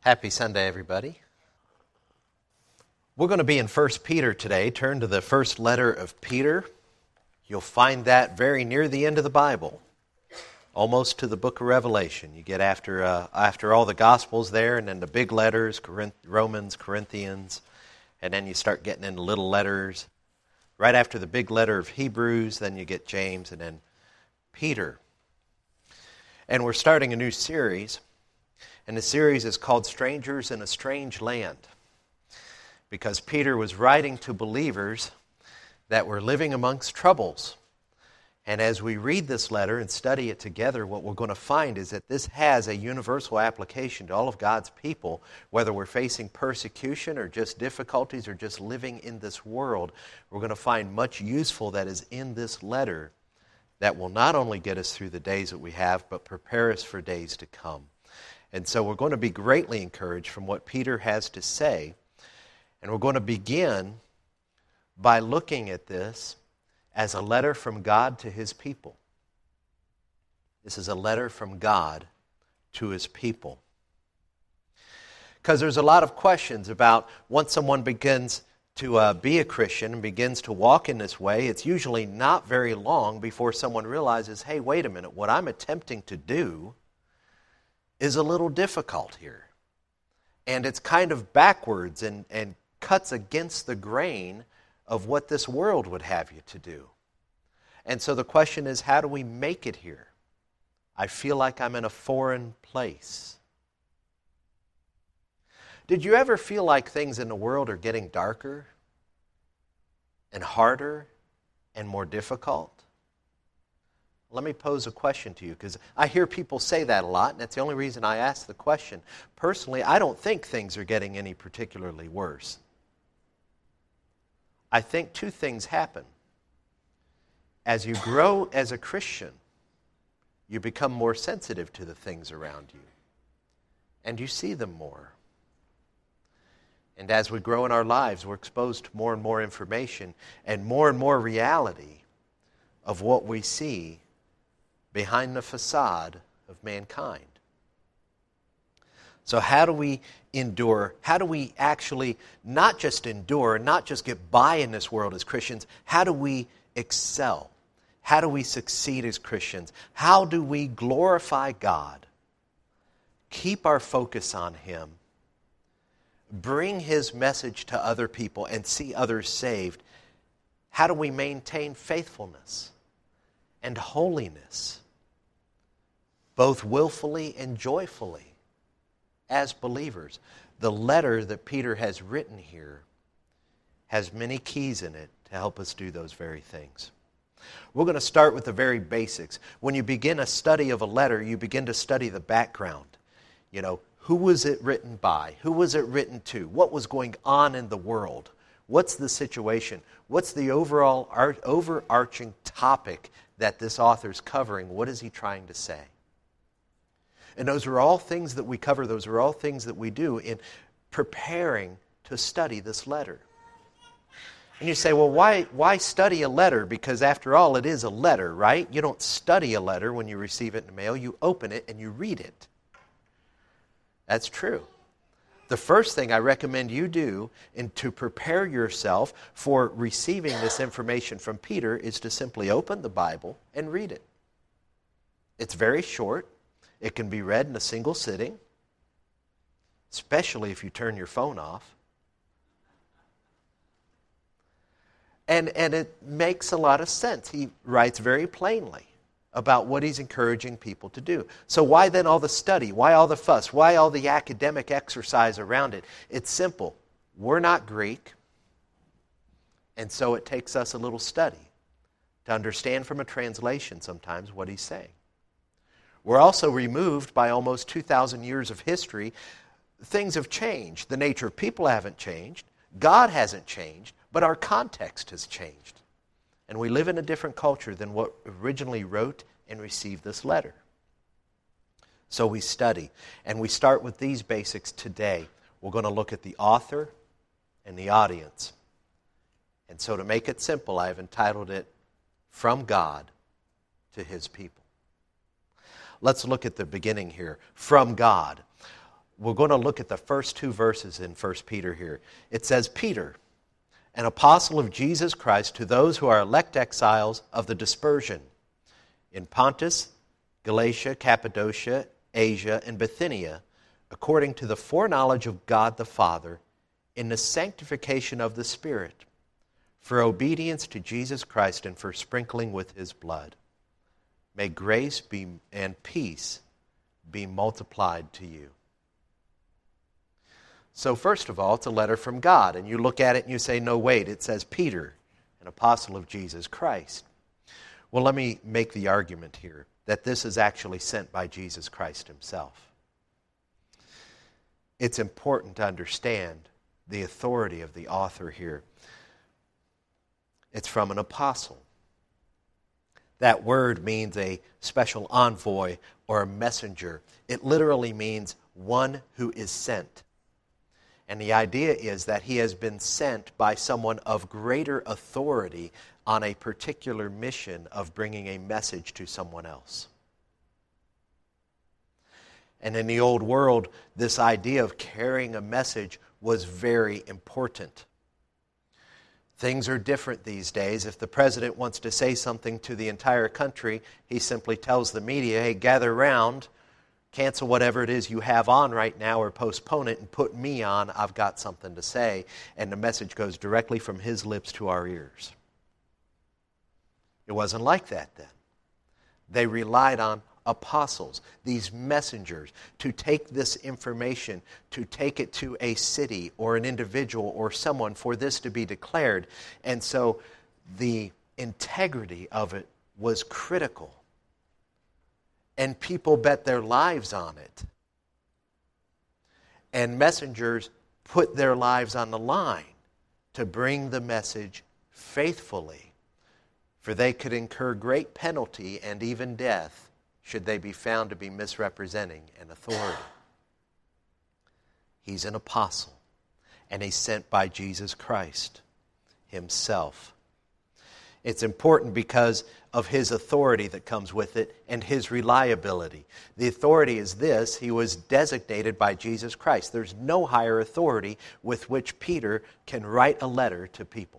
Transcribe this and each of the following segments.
Happy Sunday, everybody. We're going to be in 1 Peter today. Turn to the first letter of Peter. You'll find that very near the end of the Bible, almost to the book of Revelation. You get after all the Gospels there, and then the big letters, Romans, Corinthians, and then you start getting into little letters. Right after the big letter of Hebrews, then you get James, and then Peter. And we're starting a new series. And the series is called Strangers in a Strange Land, because Peter was writing to believers that were living amongst troubles. And as we read this letter and study it together, what we're going to find is that this has a universal application to all of God's people, whether we're facing persecution or just difficulties or just living in this world. We're going to find much useful that is in this letter that will not only get us through the days that we have, but prepare us for days to come. And so we're going to be greatly encouraged from what Peter has to say. And we're going to begin by looking at this as a letter from God to His people. This is a letter from God to His people. Because there's a lot of questions about once someone begins to be a Christian and begins to walk in this way, it's usually not very long before someone realizes, hey, wait a minute, what I'm attempting to do is a little difficult here. And it's kind of backwards and cuts against the grain of what this world would have you to do. And so the question is, how do we make it here? I feel like I'm in a foreign place. Did you ever feel like things in the world are getting darker and harder and more difficult? Let me pose a question to you, because I hear people say that a lot, and that's the only reason I ask the question. Personally, I don't think things are getting any particularly worse. I think two things happen. As you grow as a Christian, you become more sensitive to the things around you, and you see them more. And as we grow in our lives, we're exposed to more and more information and more reality of what we see behind the facade of mankind. So how do we endure? How do we actually not just endure, not just get by in this world as Christians? How do we excel? How do we succeed as Christians? How do we glorify God? Keep our focus on Him. Bring His message to other people and see others saved. How do we maintain faithfulness and holiness, both willfully and joyfully, as believers? The letter that Peter has written here has many keys in it to help us do those very things. We're going to start with the very basics. When you begin a study of a letter, you begin to study the background. You know, who was it written by? Who was it written to? What was going on in the world? What's the situation? What's the overall overarching topic that this author's covering? What is he trying to say? And those are all things that we cover. Those are all things that we do in preparing to study this letter. And you say, well, why study a letter? Because after all, it is a letter, right? You don't study a letter when you receive it in the mail. You open it and you read it. That's true. The first thing I recommend you do to prepare yourself for receiving this information from Peter is to simply open the Bible and read it. It's very short. It can be read in a single sitting, especially if you turn your phone off. And it makes a lot of sense. He writes very plainly about what he's encouraging people to do. So why then all the study? Why all the fuss? Why all the academic exercise around it? It's simple. We're not Greek, and so it takes us a little study to understand from a translation sometimes what he's saying. We're also removed by almost 2,000 years of history. Things have changed. The nature of people haven't changed. God hasn't changed, but our context has changed. And we live in a different culture than what originally wrote and received this letter. So we study, and we start with these basics today. We're going to look at the author and the audience. And so to make it simple, I've entitled it, From God to His People. Let's look at the beginning here. From God. we're going to look at the first two verses in 1 Peter here. It says, Peter, an apostle of Jesus Christ, to those who are elect exiles of the dispersion in Pontus, Galatia, Cappadocia, Asia, and Bithynia, according to the foreknowledge of God the Father, in the sanctification of the Spirit, for obedience to Jesus Christ and for sprinkling with His blood. May grace and peace be multiplied to you. So first of all, it's a letter from God. And you look at it and you say, no, wait, it says Peter, an apostle of Jesus Christ. Well, let me make the argument here that this is actually sent by Jesus Christ Himself. It's important to understand the authority of the author here. It's from an apostle. That word means a special envoy or a messenger. It literally means one who is sent. And the idea is that he has been sent by someone of greater authority on a particular mission of bringing a message to someone else. And in the old world, this idea of carrying a message was very important. Things are different these days. If the president wants to say something to the entire country, he simply tells the media, hey, gather around, cancel whatever it is you have on right now or postpone it and put me on. I've got something to say. And the message goes directly from his lips to our ears. It wasn't like that then. They relied on apostles, these messengers, to take this information, to take it to a city or an individual or someone for this to be declared. And so the integrity of it was critical. And people bet their lives on it. And messengers put their lives on the line to bring the message faithfully, for they could incur great penalty and even death should they be found to be misrepresenting an authority. He's an apostle, and he's sent by Jesus Christ Himself. It's important because of His authority that comes with it and His reliability. The authority is this: He was designated by Jesus Christ. There's no higher authority with which Peter can write a letter to people.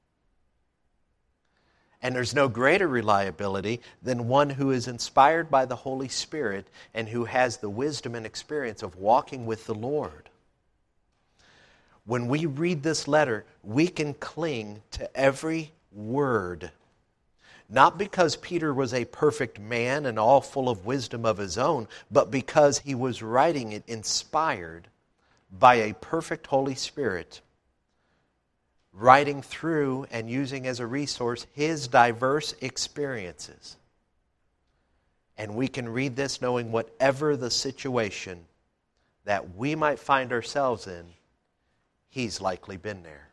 And there's no greater reliability than one who is inspired by the Holy Spirit and who has the wisdom and experience of walking with the Lord. When we read this letter, we can cling to every word. Not because Peter was a perfect man and all full of wisdom of his own, but because he was writing it inspired by a perfect Holy Spirit, writing through and using as a resource his diverse experiences. And we can read this knowing whatever the situation that we might find ourselves in, he's likely been there.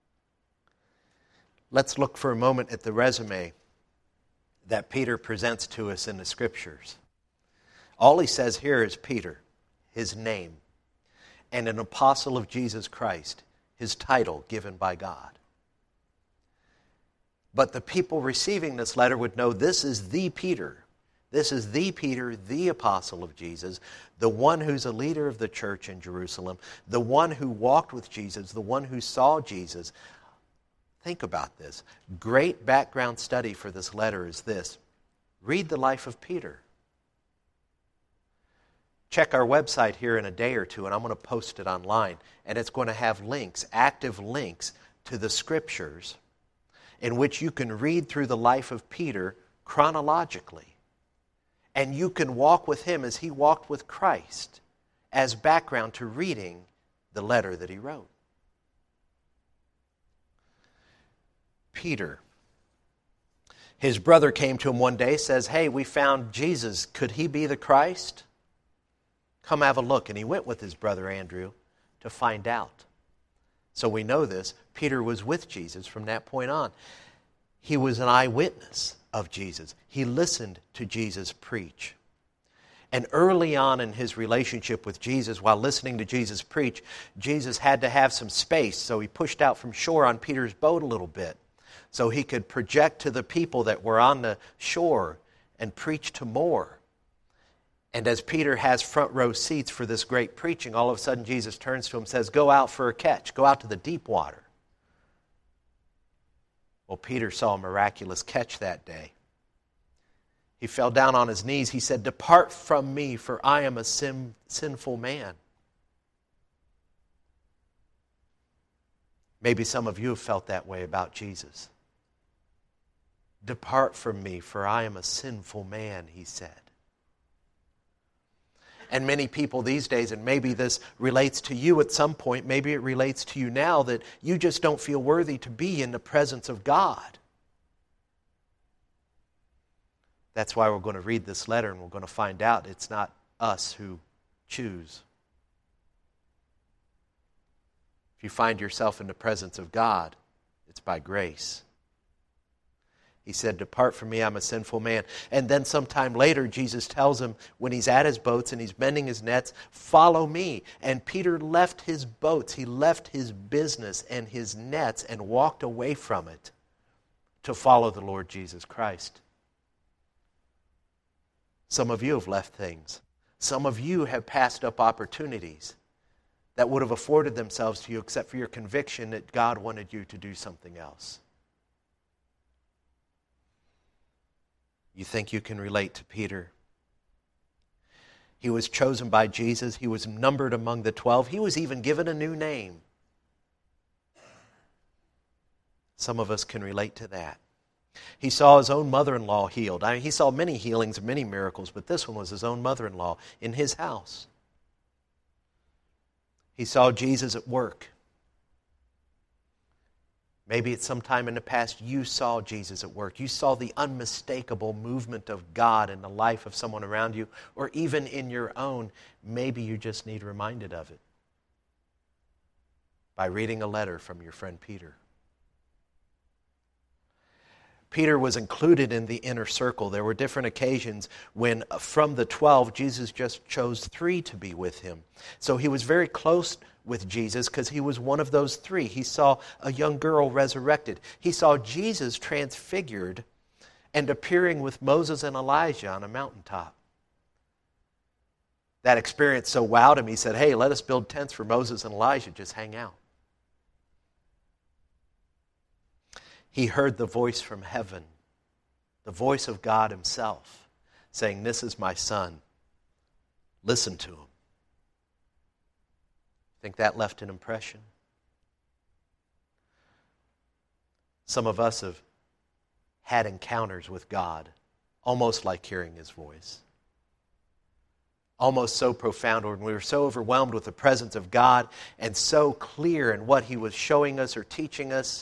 Let's look for a moment at the resume that Peter presents to us in the Scriptures. All he says here is Peter, his name, and an apostle of Jesus Christ, his title given by God. But the people receiving this letter would know this is the Peter. This is the Peter, the apostle of Jesus, the one who's a leader of the church in Jerusalem, the one who walked with Jesus, the one who saw Jesus. Think about this. Great background study for this letter is this. Read the life of Peter. Check our website here in a day or two, and I'm going to post it online. And it's going to have links, active links, to the Scriptures in which you can read through the life of Peter chronologically. And you can walk with him as he walked with Christ as background to reading the letter that he wrote. Peter. His brother came to him one day, says, hey, we found Jesus. Could he be the Christ? Come have a look. And he went with his brother Andrew to find out. So we know this. Peter was with Jesus from that point on. He was an eyewitness of Jesus. He listened to Jesus preach. And early on in his relationship with Jesus, while listening to Jesus preach, Jesus had to have some space. So he pushed out from shore on Peter's boat a little bit so he could project to the people that were on the shore and preach to more. And as Peter has front row seats for this great preaching, all of a sudden Jesus turns to him and says, go out for a catch. Go out to the deep water. Well, Peter saw a miraculous catch that day. He fell down on his knees. He said, depart from me, for I am a sinful man. Maybe some of you have felt that way about Jesus. Depart from me, for I am a sinful man, he said. And many people these days, and maybe this relates to you at some point, maybe it relates to you now, that you just don't feel worthy to be in the presence of God. That's why we're going to read this letter and we're going to find out it's not us who choose. If you find yourself in the presence of God, it's by grace. He said, depart from me, I'm a sinful man. And then sometime later, Jesus tells him, when he's at his boats and he's mending his nets, follow me. And Peter left his boats, he left his business and his nets and walked away from it to follow the Lord Jesus Christ. Some of you have left things. Some of you have passed up opportunities that would have afforded themselves to you except for your conviction that God wanted you to do something else. You think you can relate to Peter? He was chosen by Jesus. He was numbered among the 12. He was even given a new name. Some of us can relate to that. He saw his own mother-in-law healed. He saw many healings and many miracles, but this one was his own mother-in-law in his house. He saw Jesus at work. Maybe at some time in the past you saw Jesus at work. You saw the unmistakable movement of God in the life of someone around you, or even in your own. Maybe you just need reminded of it by reading a letter from your friend Peter. Peter was included in the inner circle. There were different occasions when from the 12, Jesus just chose 3 to be with him. So he was very close with Jesus because he was one of those 3. He saw a young girl resurrected. He saw Jesus transfigured and appearing with Moses and Elijah on a mountaintop. That experience so wowed him, he said, hey, let us build tents for Moses and Elijah, just hang out. He heard the voice from heaven, the voice of God himself, saying, this is my son. Listen to him. Think that left an impression? Some of us have had encounters with God, almost like hearing his voice. Almost so profound, when we were so overwhelmed with the presence of God and so clear in what he was showing us or teaching us.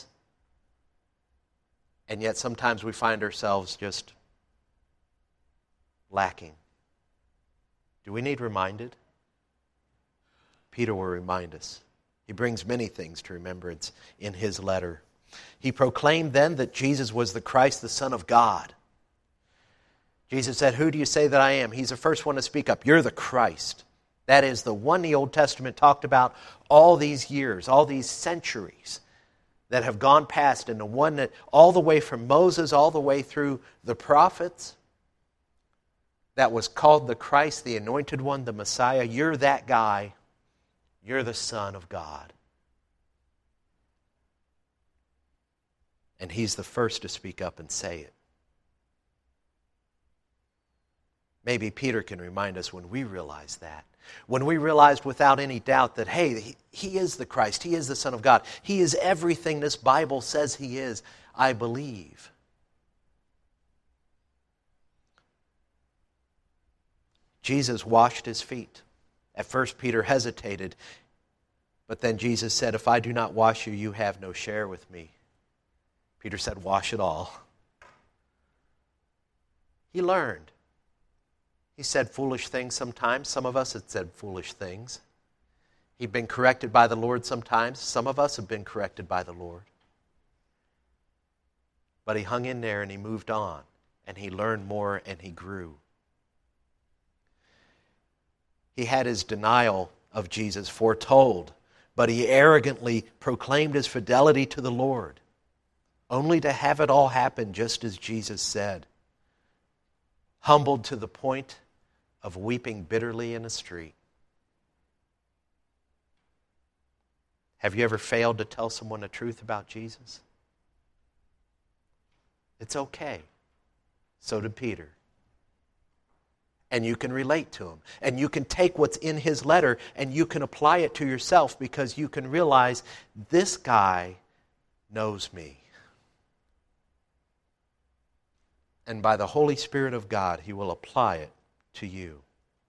And yet sometimes we find ourselves just lacking. Do we need reminded? Peter will remind us. He brings many things to remembrance in his letter. He proclaimed then that Jesus was the Christ, the Son of God. Jesus said, who do you say that I am? He's the first one to speak up. You're the Christ. That is the one the Old Testament talked about all these years, all these centuries that have gone past, and the one that all the way from Moses, all the way through the prophets, that was called the Christ, the Anointed One, the Messiah. You're that guy. You're the Son of God. And he's the first to speak up and say it. Maybe Peter can remind us when we realize that. When we realized without any doubt that, hey, he is the Christ. He is the Son of God. He is everything this Bible says he is. I believe. Jesus washed his feet. At first, Peter hesitated. But then Jesus said, if I do not wash you, you have no share with me. Peter said, wash it all. He learned. He said foolish things sometimes. Some of us had said foolish things. He'd been corrected by the Lord sometimes. Some of us have been corrected by the Lord. But he hung in there and he moved on. And he learned more and he grew. He had his denial of Jesus foretold, but he arrogantly proclaimed his fidelity to the Lord, only to have it all happen just as Jesus said. Humbled to the point of weeping bitterly in a street. Have you ever failed to tell someone the truth about Jesus? It's okay. So did Peter. And you can relate to him. And you can take what's in his letter and you can apply it to yourself, because you can realize this guy knows me. And by the Holy Spirit of God, He will apply it to you.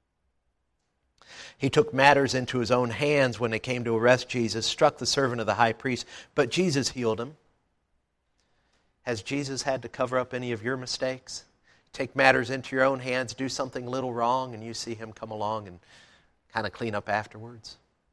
He took matters into His own hands when they came to arrest Jesus, struck the servant of the high priest, but Jesus healed him. Has Jesus had to cover up any of your mistakes? Take matters into your own hands, do something a little wrong, and you see Him come along and kind of clean up afterwards?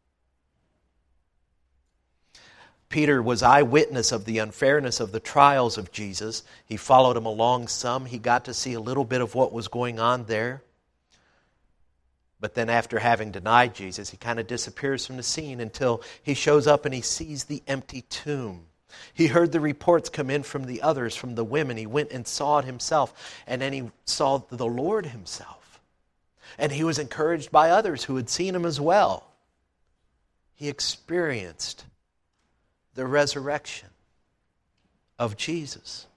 Peter was eyewitness of the unfairness of the trials of Jesus. He followed him along some. He got to see a little bit of what was going on there. But then after having denied Jesus, he kind of disappears from the scene until he shows up and he sees the empty tomb. He heard the reports come in from the others, from the women. He went and saw it himself. And then he saw the Lord Himself. And he was encouraged by others who had seen Him as well. He experienced the resurrection of Jesus.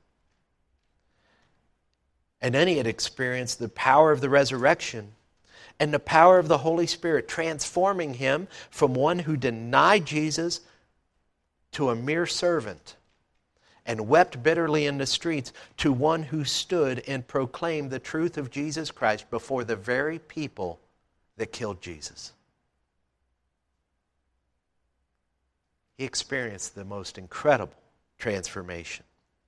And then he had experienced the power of the resurrection and the power of the Holy Spirit transforming him from one who denied Jesus to a mere servant and wept bitterly in the streets to one who stood and proclaimed the truth of Jesus Christ before the very people that killed Jesus. He experienced the most incredible transformation.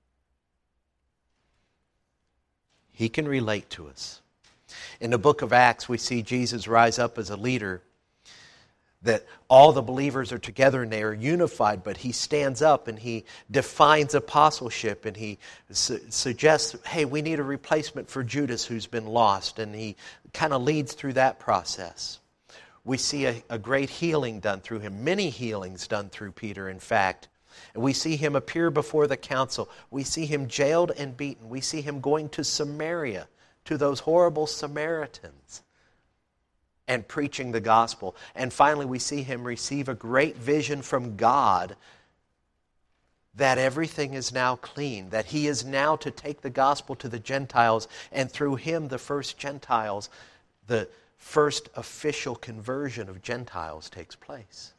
He can relate to us. In the book of Acts, we see Jesus rise up as a leader, that all the believers are together and they are unified, but He stands up and He defines apostleship and He suggests, hey, we need a replacement for Judas who's been lost, and He kind of leads through that process. We see a great healing done through him, many healings done through Peter, in fact. And we see him appear before the council. We see him jailed and beaten. We see him going to Samaria, to those horrible Samaritans, and preaching the gospel. And finally, we see him receive a great vision from God that everything is now clean, that he is now to take the gospel to the Gentiles, and through him, the first Gentiles, the first official conversion of Gentiles takes place.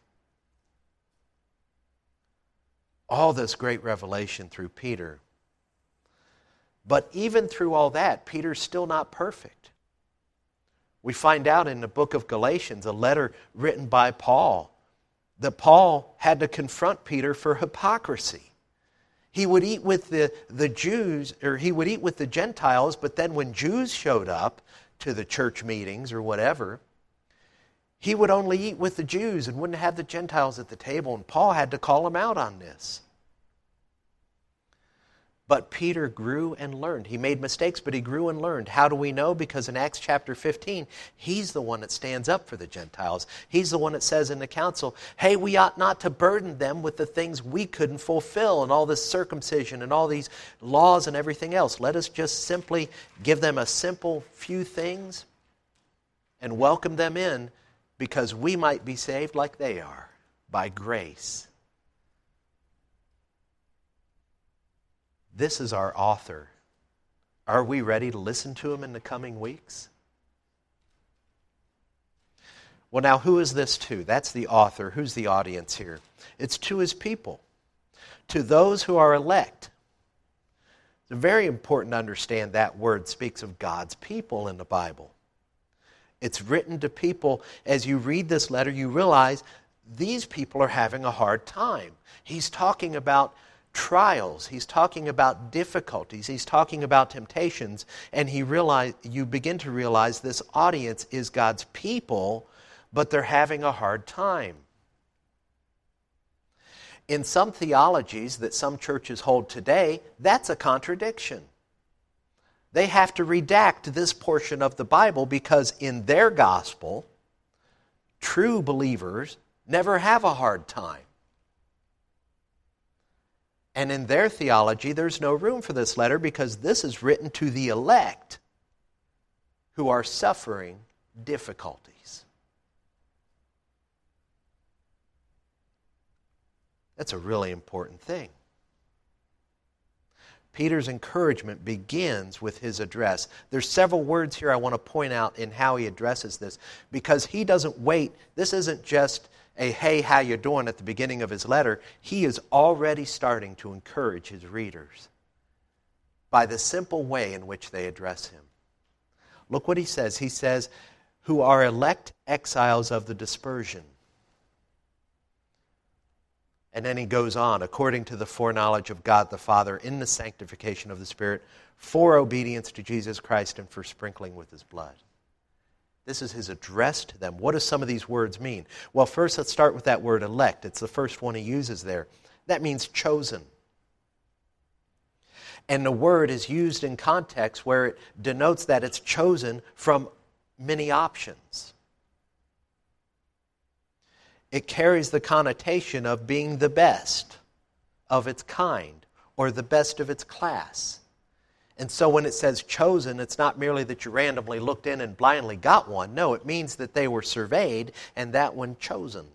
All this great revelation through Peter. But even through all that, Peter's still not perfect. We find out in the book of Galatians, a letter written by Paul, that Paul had to confront Peter for hypocrisy. He would eat with the Jews, or he would eat with the Gentiles, but then when Jews showed up to the church meetings or whatever, he would only eat with the Jews and wouldn't have the Gentiles at the table, and Paul had to call him out on this. But Peter grew and learned. He made mistakes, but he grew and learned. How do we know? Because in Acts chapter 15, he's the one that stands up for the Gentiles. He's the one that says in the council, hey, we ought not to burden them with the things we couldn't fulfill and all this circumcision and all these laws and everything else. Let us just simply give them a simple few things and welcome them in, because we might be saved like they are, by grace. This is our author. Are we ready to listen to him in the coming weeks? Well, now, who is this to? That's the author. Who's the audience here? It's to his people, to those who are elect. It's very important to understand that word speaks of God's people in the Bible. It's written to people. As you read this letter, you realize these people are having a hard time. He's talking about trials. He's talking about difficulties. He's talking about temptations. And you begin to realize this audience is God's people, but they're having a hard time. In some theologies that some churches hold today, that's a contradiction. They have to redact this portion of the Bible because in their gospel, true believers never have a hard time. And in their theology, there's no room for this letter because this is written to the elect. who are suffering difficulties. That's a really important thing. Peter's encouragement begins with his address. There's several words here I want to point out in how he addresses this, because he doesn't wait. This isn't just a "hey, how you doing" at the beginning of his letter. He is already starting to encourage his readers by the simple way in which they address him. Look what he says. He says, "who are elect exiles of the dispersion." And then he goes on, "according to the foreknowledge of God the Father in the sanctification of the Spirit, for obedience to Jesus Christ and for sprinkling with His blood." This is his address to them. What do some of these words mean? Well, first let's start with that word elect. It's the first one he uses there. That means chosen. And the word is used in context where it denotes that it's chosen from many options. It carries the connotation of being the best of its kind or the best of its class. And so when it says chosen, it's not merely that you randomly looked in and blindly got one. No, it means that they were surveyed and that one chosen.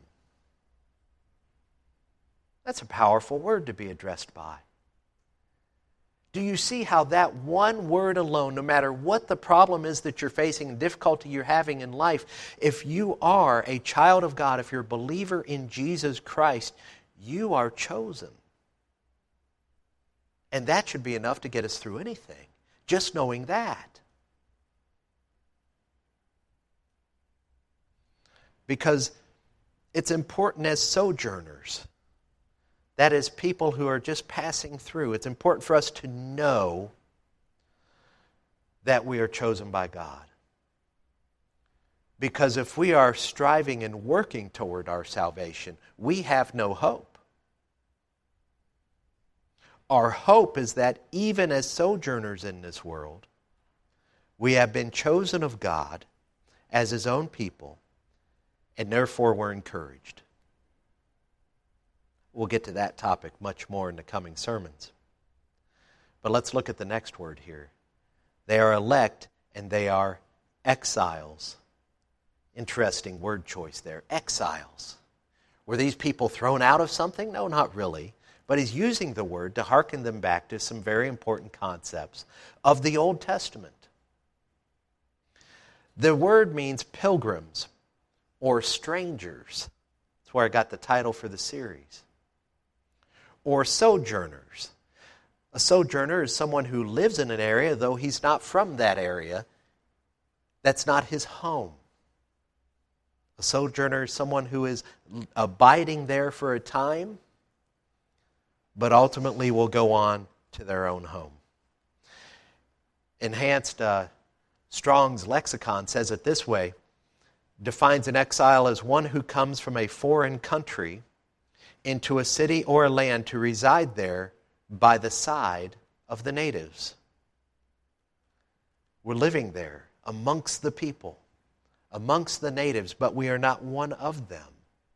That's a powerful word to be addressed by. Do you see how that one word alone, no matter what the problem is that you're facing and difficulty you're having in life, if you are a child of God, if you're a believer in Jesus Christ, you are chosen. And that should be enough to get us through anything, just knowing that. Because it's important as sojourners, that is, people who are just passing through, it's important for us to know that we are chosen by God. Because if we are striving and working toward our salvation, we have no hope. Our hope is that even as sojourners in this world, we have been chosen of God as His own people, and therefore we're encouraged. We'll get to that topic much more in the coming sermons. But let's look at the next word here. They are elect and they are exiles. Interesting word choice there. Exiles. Were these people thrown out of something? No, not really. But he's using the word to hearken them back to some very important concepts of the Old Testament. The word means pilgrims or strangers. That's where I got the title for the series. Or sojourners. A sojourner is someone who lives in an area, though he's not from that area. That's not his home. A sojourner is someone who is abiding there for a time, but ultimately will go on to their own home. Enhanced Strong's Lexicon says it this way, defines an exile as one who comes from a foreign country into a city or a land to reside there by the side of the natives. We're living there amongst the people, amongst the natives, but we are not one of them.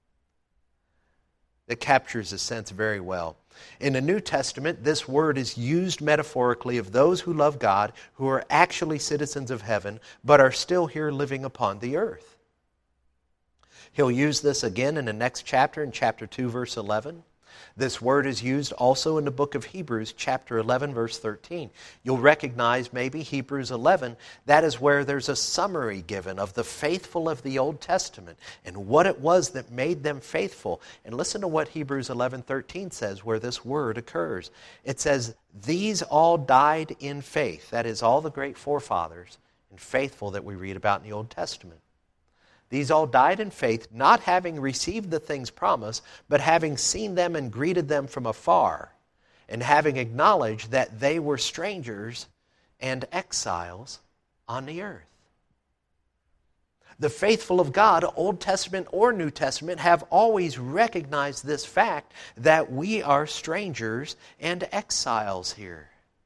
It captures the sense very well. In the New Testament, this word is used metaphorically of those who love God, who are actually citizens of heaven, but are still here living upon the earth. He'll use this again in the next chapter, in chapter 2, verse 11. This word is used also in the book of Hebrews, chapter 11, verse 13. You'll recognize maybe Hebrews 11. That is where there's a summary given of the faithful of the Old Testament and what it was that made them faithful. And listen to what Hebrews 11:13 says where this word occurs. It says, "These all died in faith." That is, all the great forefathers and faithful that we read about in the Old Testament. These all died in faith, not having received the things promised, but having seen them and greeted them from afar, and having acknowledged that they were strangers and exiles on the earth. The faithful of God, Old Testament or New Testament, have always recognized this fact that we are strangers and exiles here.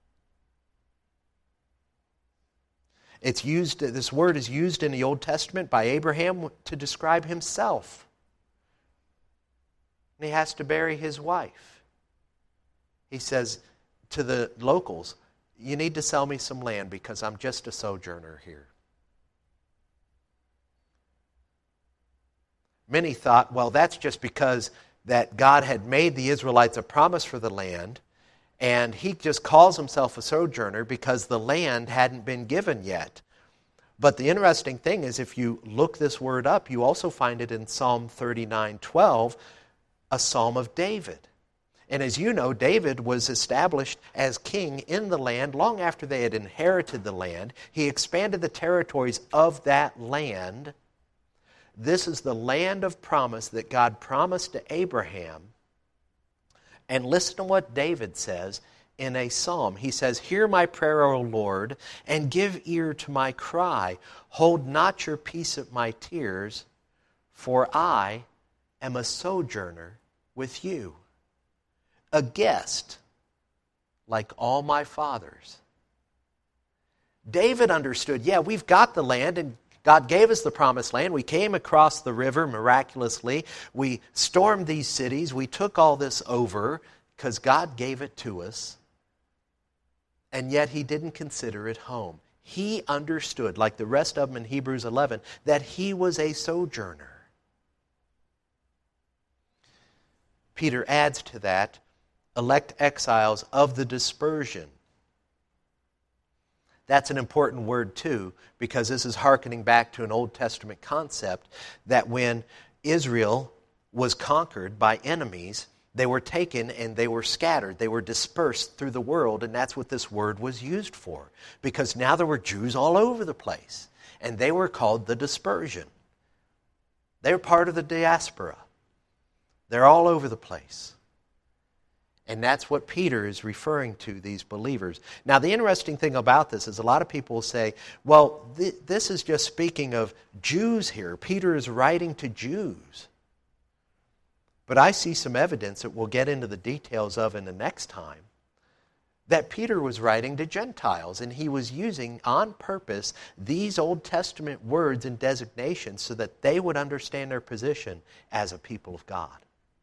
It's used. This word is used in the Old Testament by Abraham to describe himself. And he has to bury his wife. He says to the locals, "You need to sell me some land because I'm just a sojourner here." Many thought, well, that's just because that God had made the Israelites a promise for the land, and he just calls himself a sojourner because the land hadn't been given yet. But the interesting thing is, if you look this word up, you also find it in Psalm 39:12, a psalm of David. And as you know, David was established as king in the land long after they had inherited the land. He expanded the territories of that land. This is the land of promise that God promised to Abraham. And listen to what David says in a psalm. He says, "Hear my prayer, O Lord, and give ear to my cry. Hold not your peace at my tears, for I am a sojourner with you, a guest like all my fathers." David understood, yeah, we've got the land, and God gave us the promised land. We came across the river miraculously. We stormed these cities. We took all this over because God gave it to us. And yet he didn't consider it home. He understood, like the rest of them in Hebrews 11, that he was a sojourner. Peter adds to that, elect exiles of the dispersion. That's an important word too, because this is hearkening back to an Old Testament concept that when Israel was conquered by enemies, they were taken and they were scattered. They were dispersed through the world, and that's what this word was used for. Because now there were Jews all over the place, and they were called the dispersion. They were part of the diaspora. They're all over the place. And that's what Peter is referring to, these believers. Now, the interesting thing about this is a lot of people will say, well, this is just speaking of Jews here. Peter is writing to Jews. But I see some evidence that we'll get into the details of in the next time, that Peter was writing to Gentiles, and he was using on purpose these Old Testament words and designations so that they would understand their position as a people of God.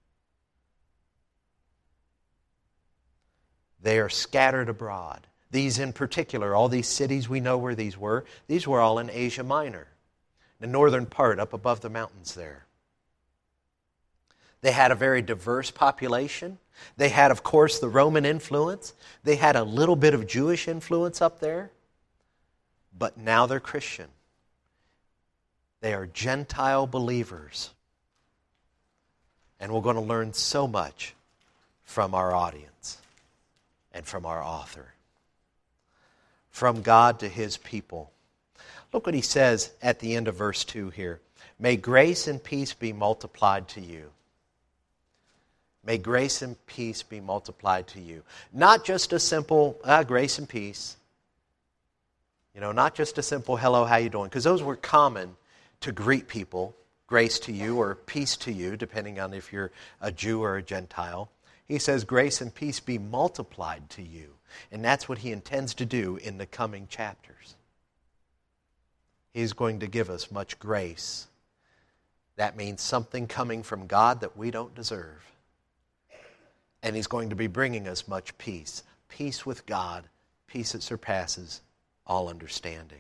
They are scattered abroad. These in particular, all these cities we know where these were all in Asia Minor, the northern part up above the mountains there. They had a very diverse population. They had, of course, the Roman influence. They had a little bit of Jewish influence up there. But now they're Christian. They are Gentile believers. And we're going to learn so much from our audience and from our author. From God to his people. Look what he says at the end of verse 2 here. May grace and peace be multiplied to you. May grace and peace be multiplied to you. Not just a simple grace and peace. Not just a simple hello, how you doing? Because those were common to greet people. Grace to you or peace to you, depending on if you're a Jew or a Gentile. He says grace and peace be multiplied to you. And that's what he intends to do in the coming chapters. He's going to give us much grace. That means something coming from God that we don't deserve. And he's going to be bringing us much peace. Peace with God. Peace that surpasses all understanding.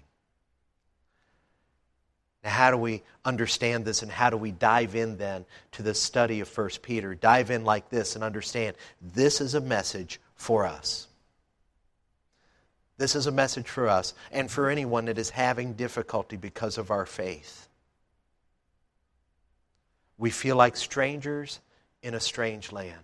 Now, how do we understand this, and how do we dive in then to the study of 1 Peter? Dive in like this and understand this is a message for us. This is a message for us and for anyone that is having difficulty because of our faith. We feel like strangers in a strange land.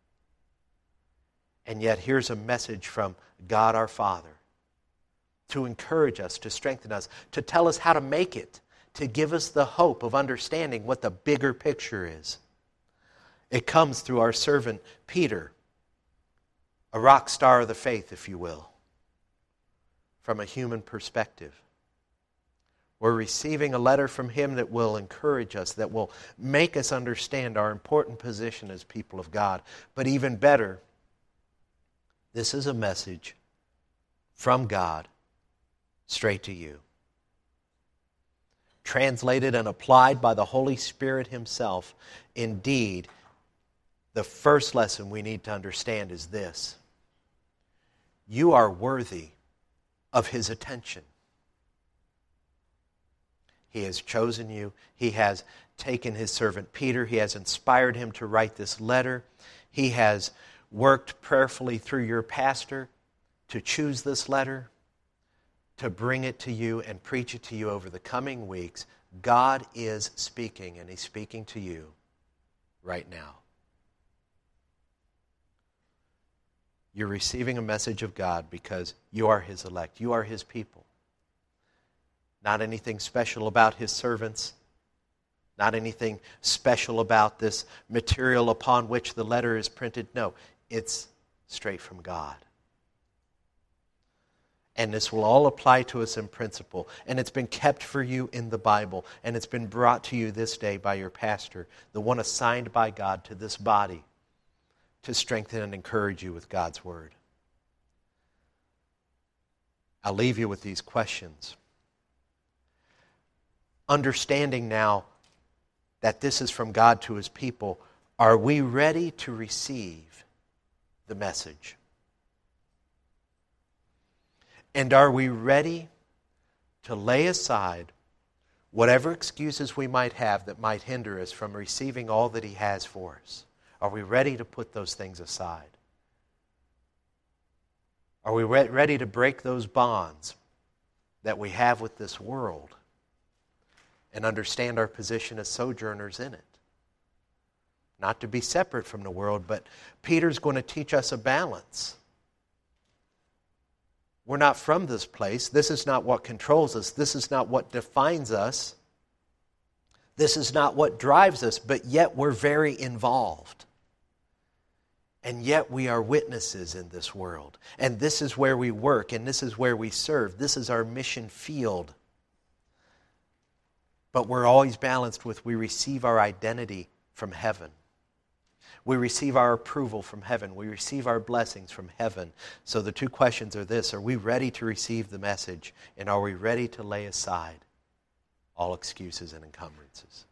And yet here's a message from God our Father to encourage us, to strengthen us, to tell us how to make it, to give us the hope of understanding what the bigger picture is. It comes through our servant Peter, a rock star of the faith, if you will, from a human perspective. We're receiving a letter from him that will encourage us, that will make us understand our important position as people of God. But even better, this is a message from God straight to you. Translated and applied by the Holy Spirit himself. Indeed, the first lesson we need to understand is this. You are worthy of his attention. He has chosen you. He has taken his servant Peter. He has inspired him to write this letter. He has worked prayerfully through your pastor to choose this letter, to bring it to you and preach it to you over the coming weeks. God is speaking, and He's speaking to you right now. You're receiving a message of God because you are His elect. You are His people. Not anything special about His servants. Not anything special about this material upon which the letter is printed. No, it's straight from God. And this will all apply to us in principle. And it's been kept for you in the Bible. And it's been brought to you this day by your pastor, the one assigned by God to this body to strengthen and encourage you with God's Word. I'll leave you with these questions. Understanding now that this is from God to His people, are we ready to receive the message? And are we ready to lay aside whatever excuses we might have that might hinder us from receiving all that He has for us? Are we ready to put those things aside? Are we ready to break those bonds that we have with this world and understand our position as sojourners in it? Not to be separate from the world, but Peter's going to teach us a balance. We're not from this place. This is not what controls us. This is not what defines us. This is not what drives us, but yet we're very involved. And yet we are witnesses in this world. And this is where we work, and this is where we serve. This is our mission field. But we're always balanced with we receive our identity from heaven. We receive our approval from heaven. We receive our blessings from heaven. So the two questions are this: are we ready to receive the message? And are we ready to lay aside all excuses and encumbrances?